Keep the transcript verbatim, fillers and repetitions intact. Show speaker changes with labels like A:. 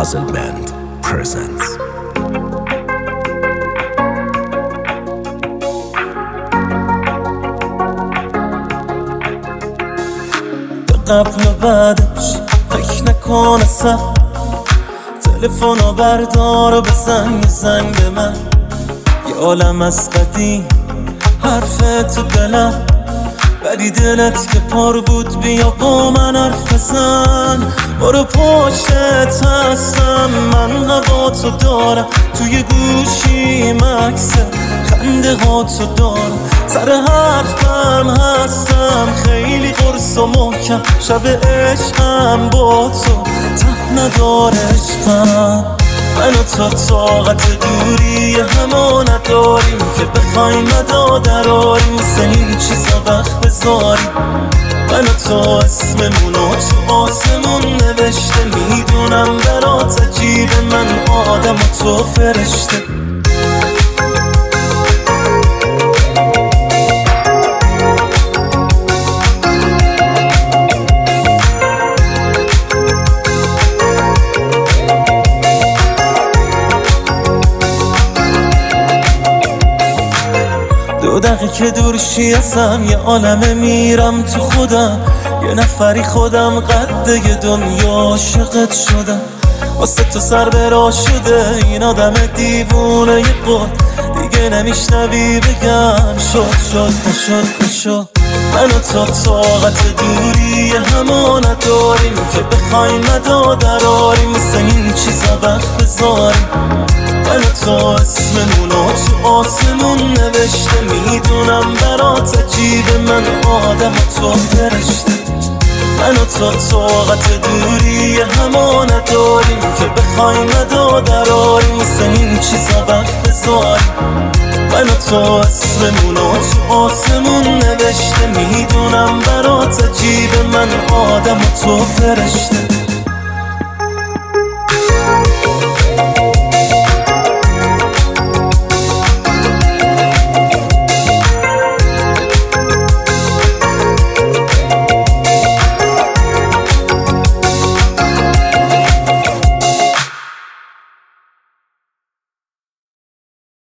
A: Puzzle Band presents.
B: قبل و بعدش فکر نکن اصلا، تلفنو بردار و بزن یه زنگ به من. یه عالم از قدیم حرف تو دلم، ولی دلت که پر بود بیا با من حرف بزن. برو پشتت هستم، من هوا تو دارم، توی گوشی مکسه خنده ها تو دارم، سر حرفم هستم خیلی قرص و محکم. شب عشقم با تو ته نداره عشقم. من و تو طاقت دوری همه نداریم که بخوایم مدادراریم، مثل این چیزا وقت بذاریم. من و تو اسممونو تو آسمون نوشته، میدونم برات عجیبه، من آدم و تو فرشته. دو دقیقه که دورشی ازم یه عالمه میرم تو خودم، یه نفری خودم قده یه دنیا عاشقت شدم. واسه تو سر برا شده این آدم دیوونه یه قول، دیگه نمیشنوی بگم شد شد نشد نشد. من و تو طاقت دوری همه نداریم که بخوایم مدادراریم، مثل این چیزا وقت بذاریم. من و تو اسممونو تو آسمون نوشته، میدونم برات عجیبه، من آدم و تو فرشته. من و تو طاقت دوری همه نداریم که بخوایم مدادراریم، مثل این چیزا وقت بذاریم. من و تو اسممونو تو آسمون نوشته، میدونم برات عجیبه، من آدم و تو فرشته.